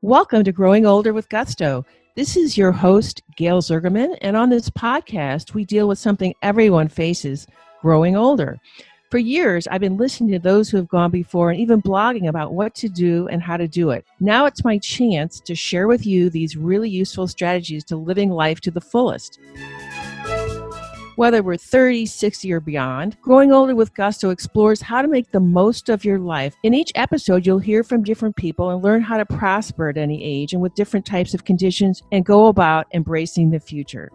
Welcome to Growing Older with Gusto. This is your host, Gail Zergerman, and on this podcast, we deal with something everyone faces, growing older. For years, I've been listening to those who have gone before and even blogging about what to do and how to do it. Now it's my chance to share with you these really useful strategies to living life to the fullest. Whether we're 30, 60, or beyond, Growing Older with Gusto explores how to make the most of your life. In each episode, you'll hear from different people and learn how to prosper at any age and with different types of conditions and go about embracing the future.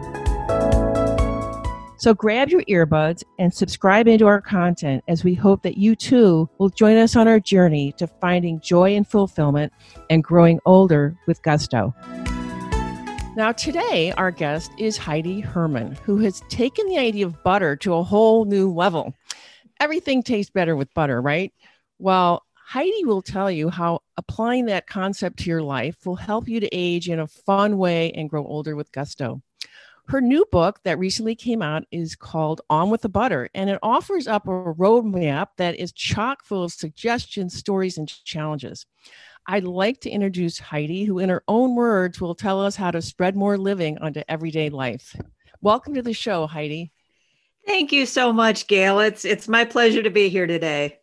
So grab your earbuds and subscribe into our content as we hope that you too will join us on our journey to finding joy and fulfillment and growing older with gusto. Now today, our guest is Heidi Herman, who has taken the idea of butter to a whole new level. Everything tastes better with butter, right? Well, Heidi will tell you how applying that concept to your life will help you to age in a fun way and grow older with gusto. Her new book that recently came out is called On with the Butter, and it offers up a roadmap that is chock full of suggestions, stories, and challenges. I'd like to introduce Heidi, who in her own words will tell us how to spread more living onto everyday life. Welcome to the show, Heidi. Thank you so much, Gail. It's my pleasure to be here today.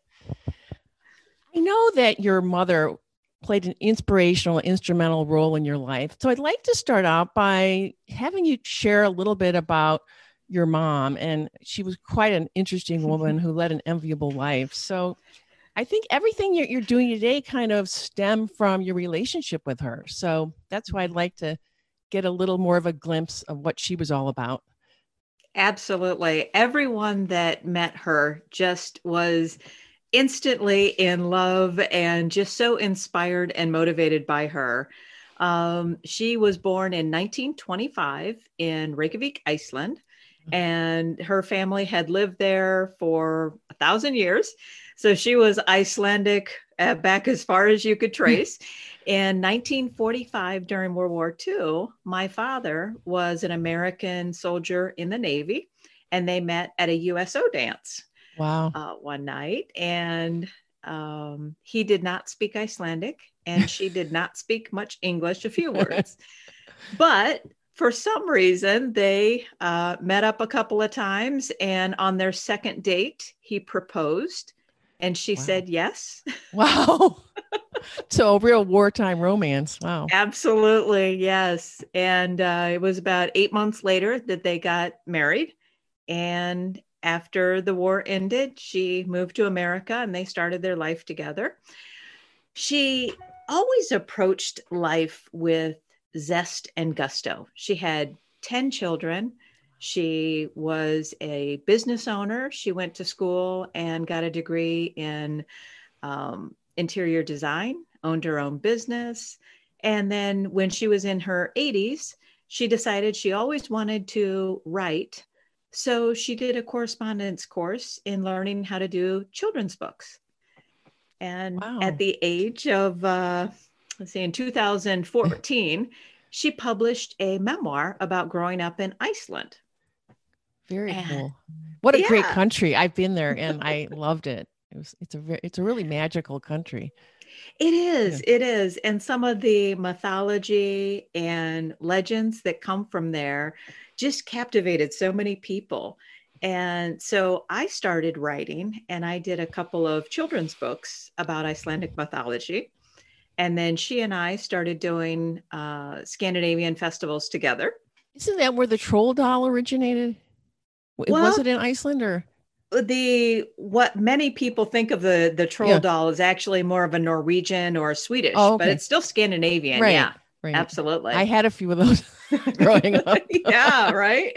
I know that your mother played an instrumental role in your life. So I'd like to start out by having you share a little bit about your mom. And she was quite an interesting woman who led an enviable life. So I think everything you're doing today kind of stem from your relationship with her. So that's why I'd like to get a little more of a glimpse of what she was all about. Absolutely. Everyone that met her just was instantly in love and just so inspired and motivated by her. She was born in 1925 in Reykjavik, Iceland, and her family had lived there for 1,000 years. So she was Icelandic back as far as you could trace. In 1945, during World War II, my father was an American soldier in the Navy, and they met at a USO dance. Wow. One night. And he did not speak Icelandic, and she did not speak much English, a few words. But for some reason, they met up a couple of times, and on their second date, he proposed. And she said yes. Wow. So a real wartime romance. Wow. Absolutely. Yes. And it was about 8 months later that they got married. And after the war ended, she moved to America and they started their life together. She always approached life with zest and gusto. She had 10 children. She was a business owner. She went to school and got a degree in interior design, owned her own business. And then when she was in her 80s, she decided she always wanted to write. So she did a correspondence course in learning how to do children's books. And at the age of, in 2014, she published a memoir about growing up in Iceland. Very cool. What a great country. I've been there and I loved it. It's a really magical country. It is. Yeah. It is. And some of the mythology and legends that come from there just captivated so many people. And so I started writing, and I did a couple of children's books about Icelandic mythology. And then she and I started doing Scandinavian festivals together. Isn't that where the troll doll originated? Was it in Iceland or? What many people think of the troll doll is actually more of a Norwegian or a Swedish, but it's still Scandinavian. Right, yeah, right. Absolutely. I had a few of those growing up. Yeah, right.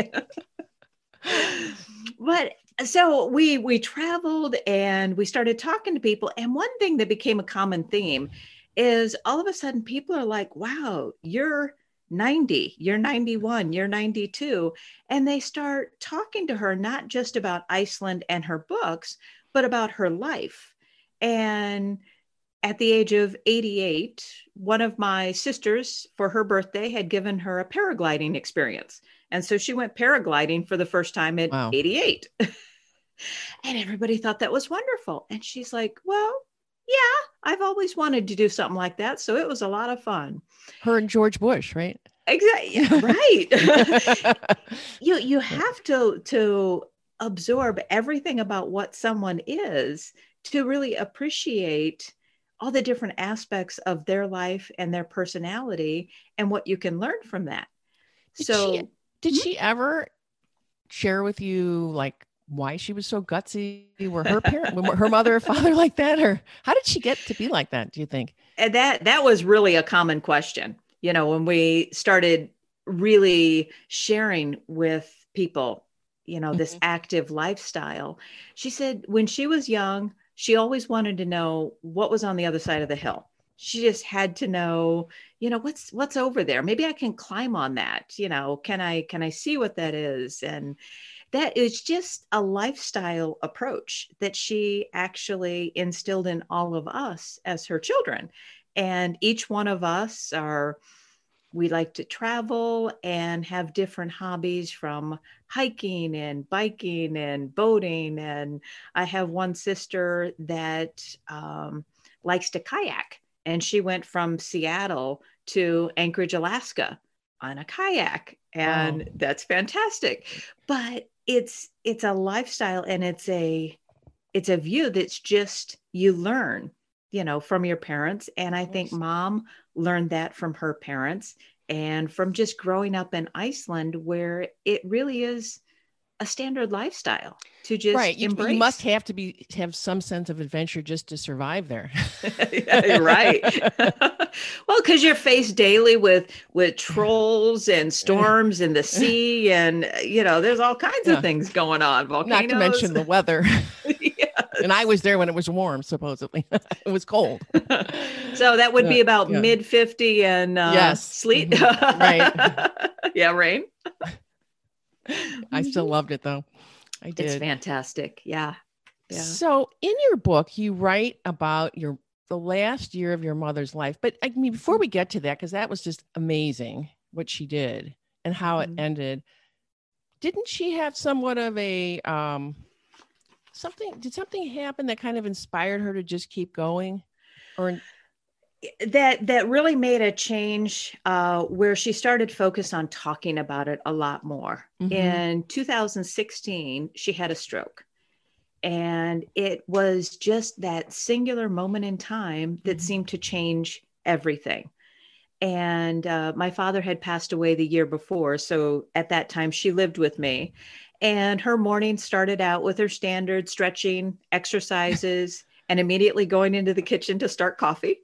But so we traveled and we started talking to people. And one thing that became a common theme is all of a sudden people are like, wow, you're 90, you're 91, you're 92. And they start talking to her, not just about Iceland and her books, but about her life. And at the age of 88, one of my sisters for her birthday had given her a paragliding experience. And so she went paragliding for the first time at 88. And everybody thought that was wonderful. And she's like, well, I've always wanted to do something like that. So it was a lot of fun. Her and George Bush, right? Exactly. Yeah, right. You have to absorb everything about what someone is to really appreciate all the different aspects of their life and their personality and what you can learn from that. Did So she ever share with you like why she was so gutsy? Were her mother or father like that, or how did she get to be like that, do you think? and that was really a common question, when we started really sharing with people, this Mhm. active lifestyle. She said when she was young, she always wanted to know what was on the other side of the hill. She just had to know, what's over there. Maybe I can climb on that. Can I see what that is? And that is just a lifestyle approach that she actually instilled in all of us as her children. And each one of us we like to travel and have different hobbies, from hiking and biking and boating. And I have one sister that likes to kayak, and she went from Seattle to Anchorage, Alaska on a kayak. Wow. And that's fantastic. But it's a lifestyle, and it's a view that's just you learn, from your parents. And I Of think course. mom learned that from her parents and from just growing up in Iceland, where it really is a standard lifestyle to Right. just You must embrace. have some sense of adventure just to survive there. Yeah, you're right. Well, because you're faced daily with trolls and storms in the sea, and there's all kinds of Yeah. things going on, Not to volcanoes. mention the weather. And I Yes. was there when it was warm, supposedly. It was cold. So that would be about Yeah. mid 50 and Yes. sleet. Right. Yeah, rain. I still Mhm. loved it though. I It's did. fantastic. Yeah. Yeah. So in your book, you write about the last year of your mother's life. But I mean, before we get to that, because that was just amazing what she did and how it Mhm. ended, didn't she have somewhat of a did something happen that kind of inspired her to just keep going? Or That really made a change, where she started focus on talking about it a lot more. Mhm. In 2016, she had a stroke. And it was just that singular moment in time that Mhm. seemed to change everything. And my father had passed away the year before. So at that time, she lived with me. And her morning started out with her standard stretching exercises and immediately going into the kitchen to start coffee.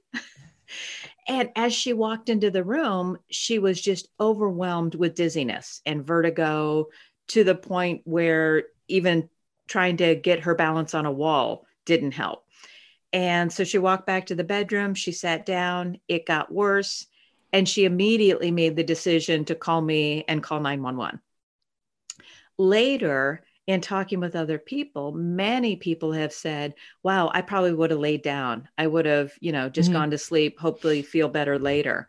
And as she walked into the room, she was just overwhelmed with dizziness and vertigo, to the point where even trying to get her balance on a wall didn't help. And so she walked back to the bedroom, she sat down, it got worse, and she immediately made the decision to call me and call 911. Later, in talking with other people, many people have said, wow, I probably would have laid down. I would have, just Mhm. gone to sleep, hopefully feel better later.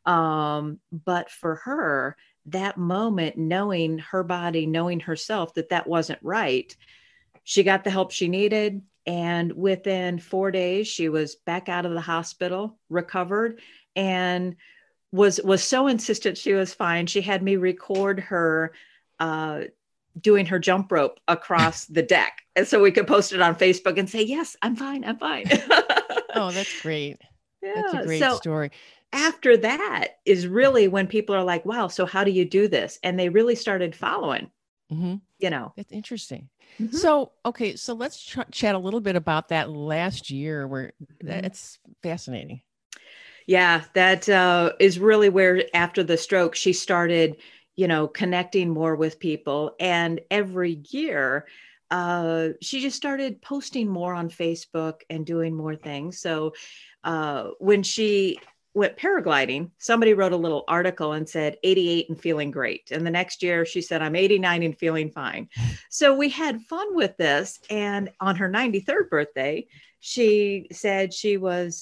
But for her, that moment, knowing her body, knowing herself that that wasn't right, she got the help she needed. And within 4 days, she was back out of the hospital, recovered, and was so insistent she was fine. She had me record her uh, doing her jump rope across the deck. And so we could post it on Facebook and say, yes, I'm fine. I'm fine. Oh, that's great. That's a Yeah. great So story. after that is really when people are like, wow, so how do you do this? And they really started following, Mhm. you know. That's interesting. Mhm, So, okay, so let's chat a little bit about that last year where mhm. it's fascinating. Yeah, that is really where after the stroke, she started, connecting more with people. And every year, she just started posting more on Facebook and doing more things. So when she went paragliding, somebody wrote a little article and said 88 and feeling great. And the next year she said, I'm 89 and feeling fine. So we had fun with this. And on her 93rd birthday, she said she was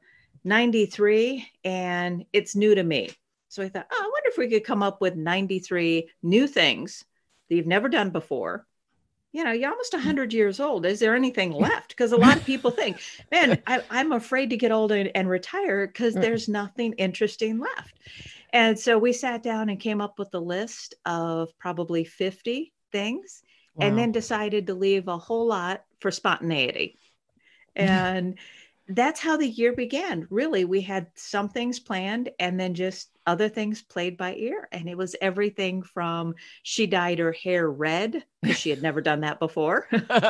93 and it's new to me. So I thought, oh, I wonder if we could come up with 93 new things that you've never done before you're almost 100 years old. Is there anything left? Because a lot of people think, man, I'm afraid to get old and retire because there's nothing interesting left. And so we sat down and came up with a list of probably 50 things, and then decided to leave a whole lot for spontaneity. And that's how the year began. Really, we had some things planned and then just other things played by ear. And it was everything from she dyed her hair red because she had never done that before.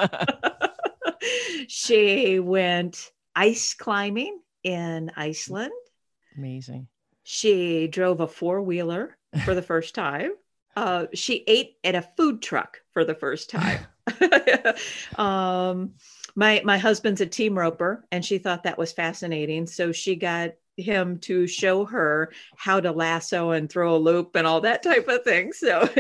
She went ice climbing in Iceland. Amazing. She drove a four-wheeler for the first time. She ate at a food truck for the first time. My husband's a team roper, and she thought that was fascinating. So she got him to show her how to lasso and throw a loop and all that type of thing. So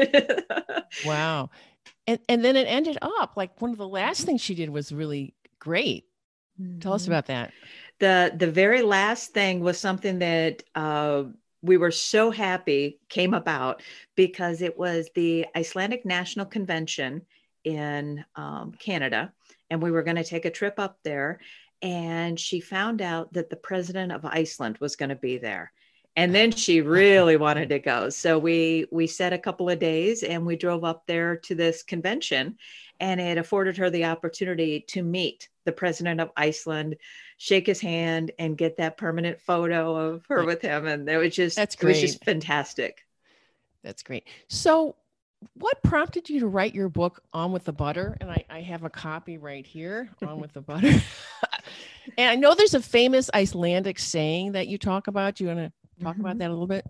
wow. And then it ended up like one of the last things she did was really great. Tell us about that. The very last thing was something that we were so happy came about because it was the Icelandic National Convention in Canada, and we were going to take a trip up there. And she found out that the president of Iceland was going to be there. And then she really wanted to go. So we set a couple of days and we drove up there to this convention, and it afforded her the opportunity to meet the president of Iceland, shake his hand, and get that permanent photo of her with him. And it was just, it was just fantastic. That's great. So what prompted you to write your book, On with the Butter? And I have a copy right here, On with the Butter. And I know there's a famous Icelandic saying that you talk about. Do you want to talk about that a little bit?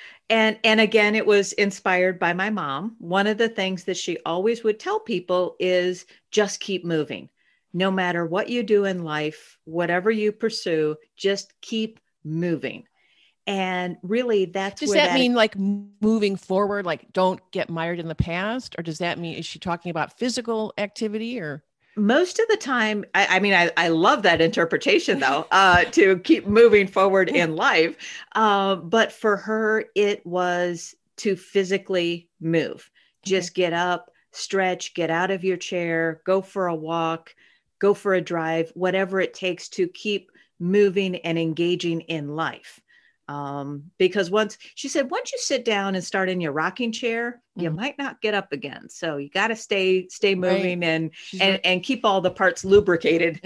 And again, it was inspired by my mom. One of the things that she always would tell people is just keep moving. No matter what you do in life, whatever you pursue, just keep moving. And really, that's does that mean like moving forward, like don't get mired in the past? Or does that mean, is she talking about physical activity or? Most of the time, I love that interpretation though, to keep moving forward in life. But for her, it was to physically move. Just get up, stretch, get out of your chair, go for a walk, go for a drive, whatever it takes to keep moving and engaging in life. Because once you sit down and start in your rocking chair, you might not get up again. So you got to stay moving and keep all the parts lubricated.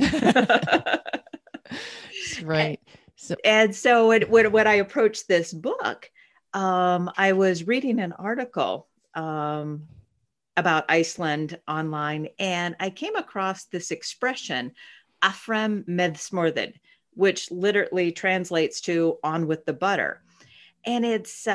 Right. So when I approached this book, I was reading an article about Iceland online, and I came across this expression, "Áfram með smjörið," which literally translates to "on with the butter." And it's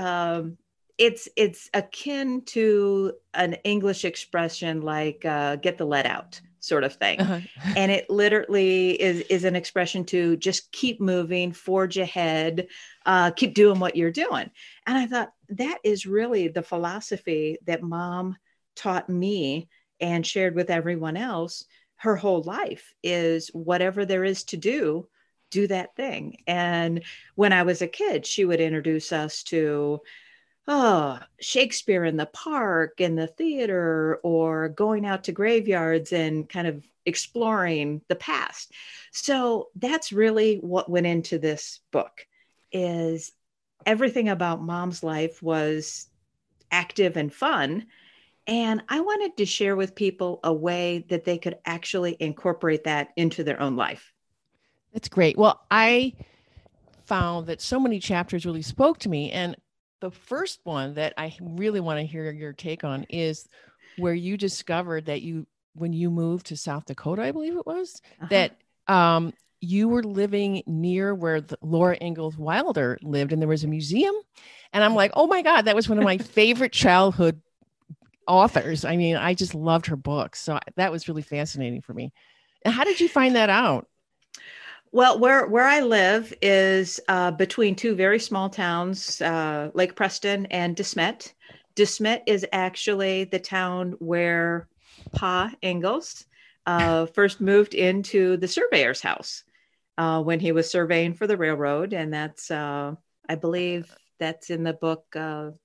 akin to an English expression like "get the lead out" sort of thing. And it literally is an expression to just keep moving, forge ahead, keep doing what you're doing. And I thought that is really the philosophy that Mom taught me and shared with everyone else her whole life, is whatever there is to do that thing. And when I was a kid, she would introduce us to Shakespeare in the park and the theater, or going out to graveyards and kind of exploring the past. So that's really what went into this book, is everything about Mom's life was active and fun. And I wanted to share with people a way that they could actually incorporate that into their own life. That's great. Well, I found that so many chapters really spoke to me. And the first one that I really want to hear your take on is where you discovered that when you moved to South Dakota, I believe it was, that you were living near where Laura Ingalls Wilder lived, and there was a museum. And I'm like, oh my God, that was one of my favorite childhood authors. I mean, I just loved her books. So that was really fascinating for me. How did you find that out? Well, where I live is between two very small towns, Lake Preston and De Smet. De Smet is actually the town where Pa Ingalls first moved into the surveyor's house when he was surveying for the railroad. And that's, I believe that's in the book,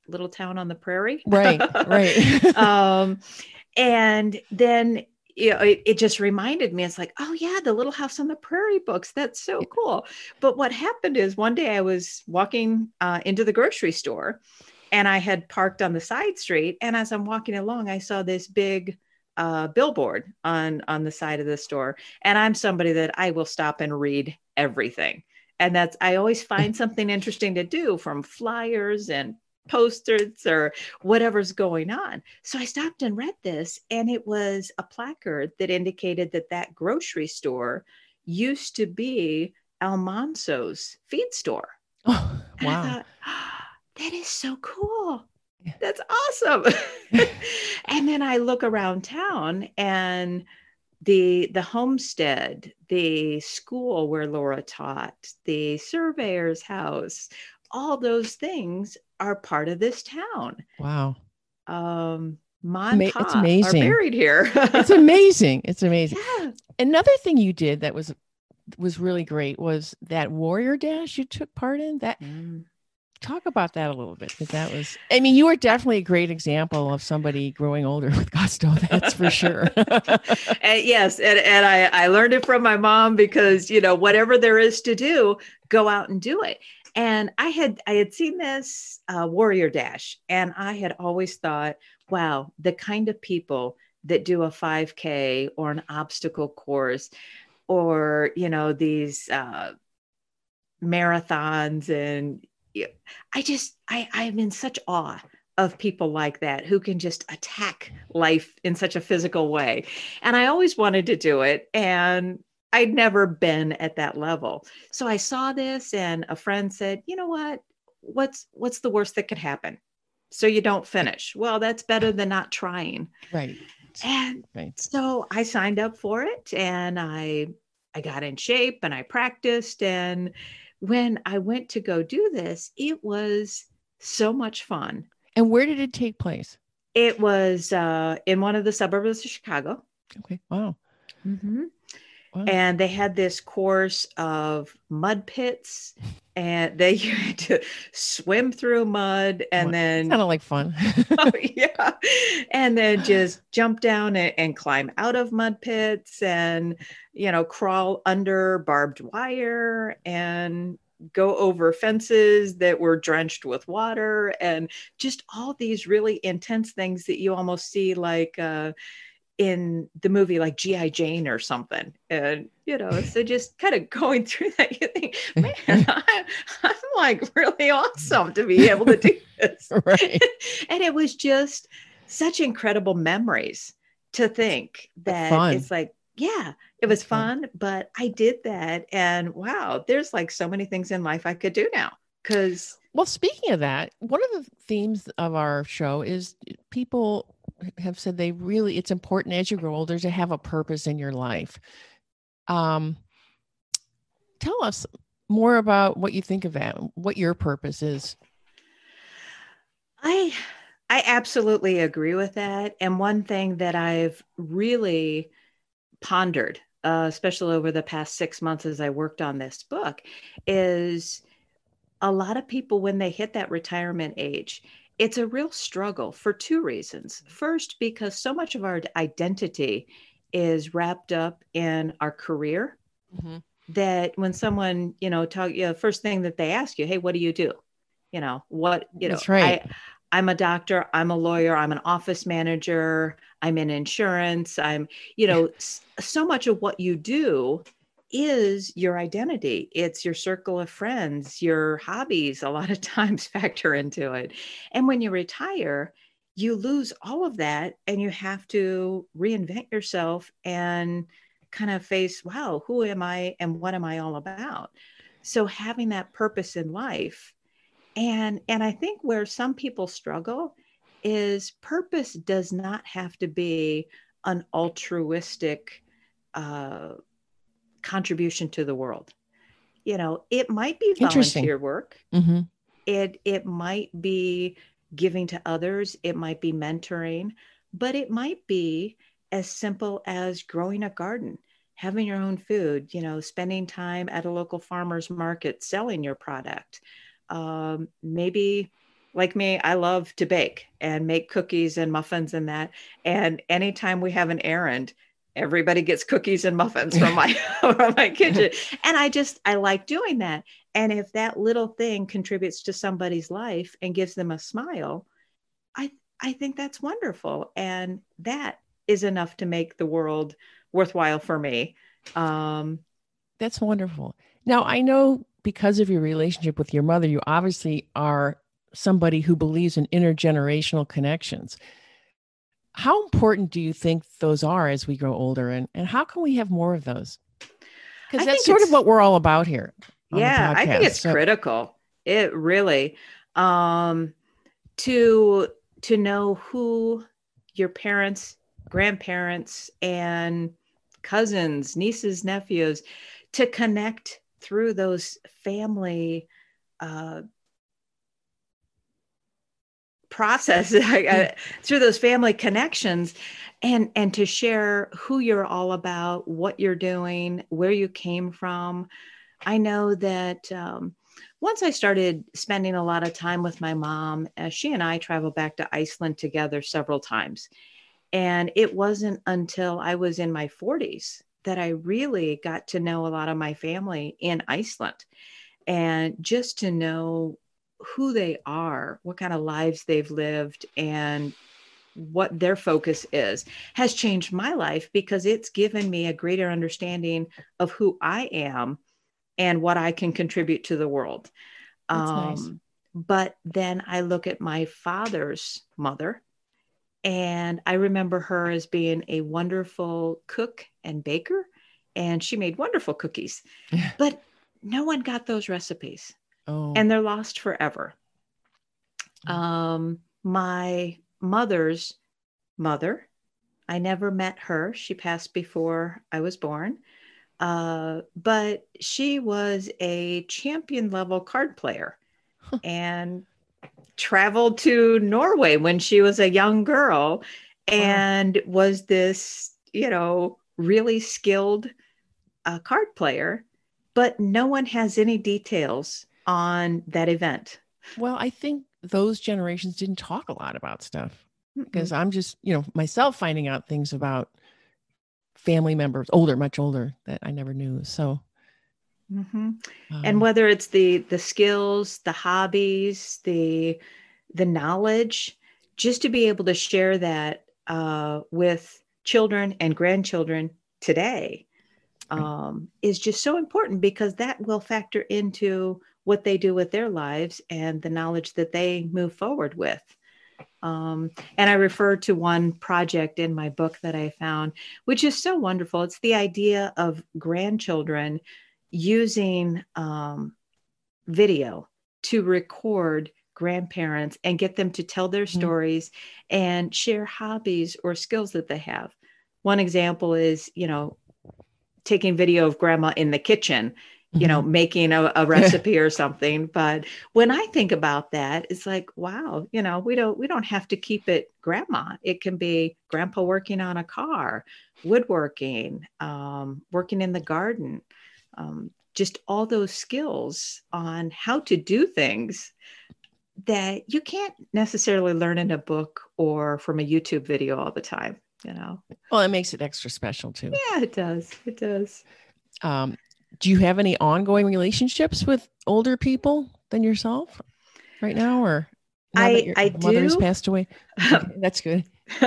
little town on the prairie. Right, right. And then, it just reminded me, it's like, oh yeah, the Little House on the Prairie books. That's so cool. But what happened is one day I was walking into the grocery store, and I had parked on the side street. And as I'm walking along, I saw this big billboard on the side of the store. And I'm somebody that I will stop and read everything. And I always find something interesting to do, from flyers and posters or whatever's going on. So I stopped and read this, and it was a placard that indicated that grocery store used to be Almanzo's feed store. Oh, And wow. I thought, that is so cool. That's awesome. And then I look around town, and the homestead, the school where Laura taught, the surveyor's house, all those things are part of this town. Wow. Ma and It's Pa are amazing. buried here. It's amazing. It's amazing. Yeah. Another thing you did that was really great was that Warrior Dash you took part in. That talk about that a little bit, because that was, I mean, you were definitely a great example of somebody growing older with gusto. That's for sure. And yes, and I learned it from my mom, because whatever there is to do, go out and do it. And I had seen this Warrior Dash, and I had always thought, wow, the kind of people that do a 5K or an obstacle course, or these marathons, and I'm in such awe of people like that, who can just attack life in such a physical way. And I always wanted to do it, and I'd never been at that level. So I saw this, and a friend said, you know what's the worst that could happen? So you don't finish. Well, that's better than not trying. Right. And right. So I signed up for it, and I got in shape, and I practiced. And when I went to go do this, it was so much fun. And where did it take place? It was in one of the suburbs of Chicago. Okay. Wow. Mm-hmm. Wow. And they had this course of mud pits, and they had to swim through mud, and then kind of like fun. Oh, yeah. And then just jump down and climb out of mud pits, and crawl under barbed wire, and go over fences that were drenched with water, and just all these really intense things that you almost see like in the movie like G.I. Jane or something. And, so just kind of going through that, you think, man, I'm like really awesome to be able to do this. Right. And it was just such incredible memories to think that it's like, yeah, it was fun, but I did that. And wow, there's like so many things in life I could do now. Well, speaking of that, one of the themes of our show is people have said it's important as you grow older to have a purpose in your life. Tell us more about what you think of that, what your purpose is. I absolutely agree with that. And one thing that I've really pondered, especially over the past 6 months as I worked on this book, is a lot of people, when they hit that retirement age, it's a real struggle for two reasons. First, because so much of our identity is wrapped up in our career, that when someone, first thing that they ask you, hey, what do you do? That's right. I'm a doctor, I'm a lawyer, I'm an office manager, I'm in insurance, I'm, so much of what you do is your identity. It's your circle of friends, your hobbies, a lot of times factor into it. And when you retire, you lose all of that, and you have to reinvent yourself and kind of face, wow, who am I and what am I all about? So having that purpose in life. And I think where some people struggle is purpose does not have to be an altruistic contribution to the world. It might be volunteer work. Mm-hmm. It might be giving to others. It might be mentoring, but it might be as simple as growing a garden, having your own food, spending time at a local farmer's market, selling your product. Maybe like me, I love to bake and make cookies and muffins and that. And anytime we have an errand, everybody gets cookies and muffins from my from my kitchen. And I like doing that. And if that little thing contributes to somebody's life and gives them a smile, I I think that's wonderful. And that is enough to make the world worthwhile for me. Um, That's wonderful. Now, I know because of your relationship with your mother, you obviously are somebody who believes in intergenerational connections. How important do you think those are as we grow older? And how can we have more of those? Because I that's think sort of it's what we're all about here on the Yeah, I think podcast. it's So, critical. It really um to to know who your parents, grandparents and cousins, nieces, nephews, to connect through those family uh processes yeah, through those family connections, and to share who you're all about, what you're doing, where you came from. I know that once I started spending a lot of time with my mom, she and I traveled back to Iceland together several times. And it wasn't until I was in my 40s that I really got to know a lot of my family in Iceland. And just to know who they are, what kind of lives they've lived, and what their focus is has changed my life because it's given me a greater understanding of who I am and what I can contribute to the world. that's nice. But then I look at my father's mother, and I remember her as being a wonderful cook and baker, and she made wonderful cookies. But no one got those recipes, Oh, and they're lost forever. My mother's mother, I never met her. She passed before I was born. But she was a champion level card player and traveled to Norway when she was a young girl wow. and was this, really skilled card player. But no one has any details on that event. Well, I think those generations didn't talk a lot about stuff because Mm-mm. I'm just, myself finding out things about family members, older, much older, that I never knew. So, Mm-hmm. And um, whether it's the skills, the hobbies, the knowledge, just to be able to share that with children and grandchildren today right. is just so important because that will factor into what they do with their lives and the knowledge that they move forward with. And I refer to one project in my book that I found, which is so wonderful. It's the idea of grandchildren using video to record grandparents and get them to tell their Mhm. stories and share hobbies or skills that they have. One example is, taking video of grandma in the kitchen, Mhm. making a recipe or something. But when I think about that, it's like, wow, we don't have to keep it grandma. It can be grandpa working on a car, woodworking, working in the garden, just all those skills on how to do things that you can't necessarily learn in a book or from a YouTube video all the time. Well, it makes it extra special too. Yeah, it does. It does. Um, do you have any ongoing relationships with older people than yourself right now, or now that I your I mother has do. passed away? Okay, that's good.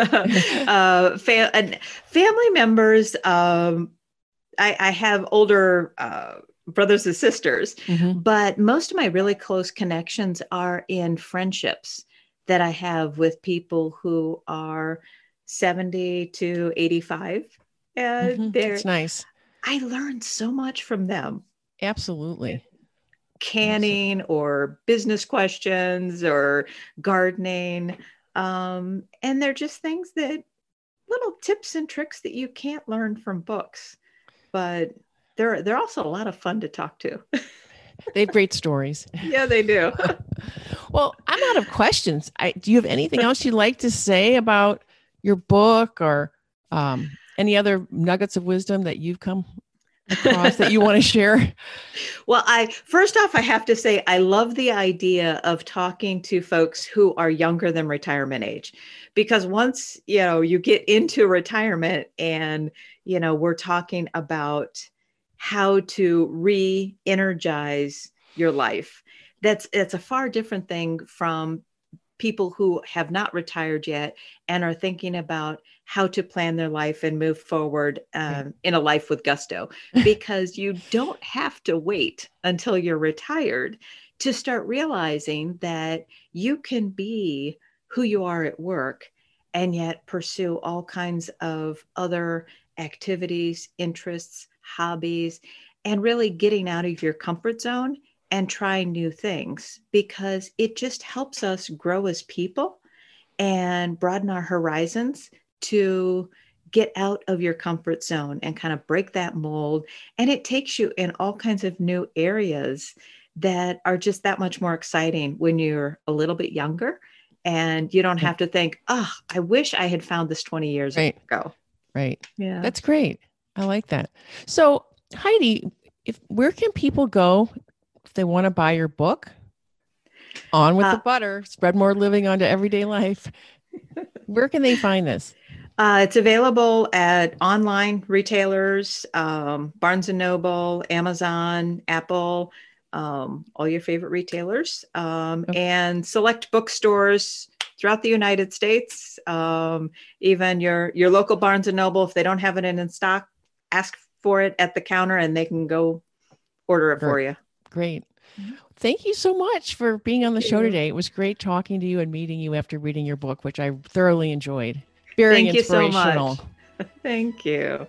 And family members. I have older brothers and sisters, Hmm. but most of my really close connections are in friendships that I have with people who are 70 to 85. And Hmm. That's nice. I learned so much from them. Absolutely. Absolutely. Canning or business questions or gardening. And they're just things that little tips and tricks that you can't learn from books, but they're also a lot of fun to talk to. They have great stories. Yeah, they do. Well, I'm out of questions. Do you have anything else you'd like to say about your book or any other nuggets of wisdom that you've come? a cause that you want to share? Well, first off, I have to say, I love the idea of talking to folks who are younger than retirement age, because once, you get into retirement and, we're talking about how to re-energize your life. It's a far different thing from people who have not retired yet and are thinking about how to plan their life and move forward in a life with gusto, because you don't have to wait until you're retired to start realizing that you can be who you are at work and yet pursue all kinds of other activities, interests, hobbies, and really getting out of your comfort zone and try new things, because it just helps us grow as people and broaden our horizons to get out of your comfort zone and kind of break that mold. And it takes you in all kinds of new areas that are just that much more exciting when you're a little bit younger and you don't have to think, I wish I had found this 20 years ago. Right. Yeah. That's great. I like that. So Heidi, where can people go if they want to buy your book, On with the Butter, Spread More Living onto Everyday Life? Where can they find this? It's available at online retailers, Barnes & Noble, Amazon, Apple, all your favorite retailers, and select bookstores throughout the United States. Even your local Barnes & Noble, if they don't have it in stock, ask for it at the counter and they can go order it for you. Great. Thank you so much for being on the show today. It was great talking to you and meeting you after reading your book, which I thoroughly enjoyed. Very inspirational. Thank you so much. Thank you.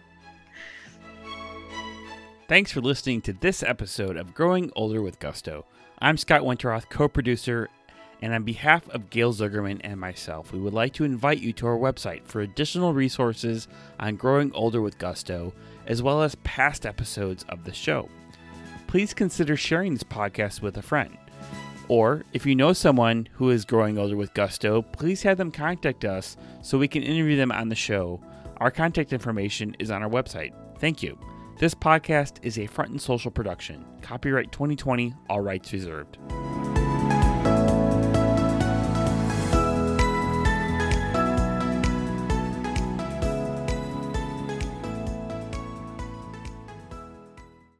Thanks for listening to this episode of Growing Older with Gusto. I'm Scott Winterroth, co-producer, and on behalf of Gail Zuckerman and myself, we would like to invite you to our website for additional resources on Growing Older with Gusto, as well as past episodes of the show. Please consider sharing this podcast with a friend. Or if you know someone who is growing older with gusto, please have them contact us so we can interview them on the show. Our contact information is on our website. Thank you. This podcast is a Front and Social production. Copyright 2020, all rights reserved.